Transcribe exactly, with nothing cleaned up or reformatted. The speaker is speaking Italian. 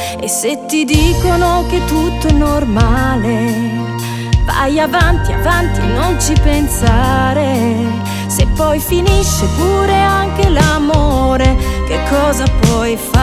E se ti dicono che tutto è normale, vai avanti, avanti, non ci pensare. Se poi finisce pure anche l'amore, che cosa puoi fare?